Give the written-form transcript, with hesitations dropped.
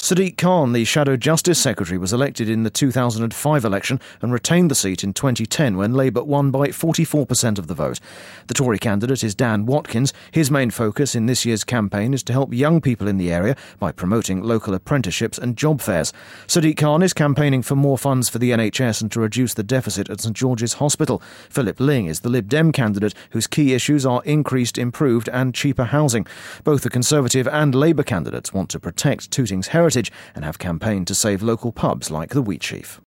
Sadiq Khan, the Shadow Justice Secretary, was elected in the 2005 election and retained the seat in 2010 when Labour won by 44% of the vote. The Tory candidate is Dan Watkins. His main focus in this year's campaign is to help young people in the area by promoting local apprenticeships and job fairs. Sadiq Khan is campaigning for more funds for the NHS and to reduce the deficit at St George's Hospital. Philip Ling is the Lib Dem candidate whose key issues are increased, improved and cheaper housing. Both the Conservative and Labour candidates want to protect Tooting's heritage and have campaigned to save local pubs like the Wheatsheaf.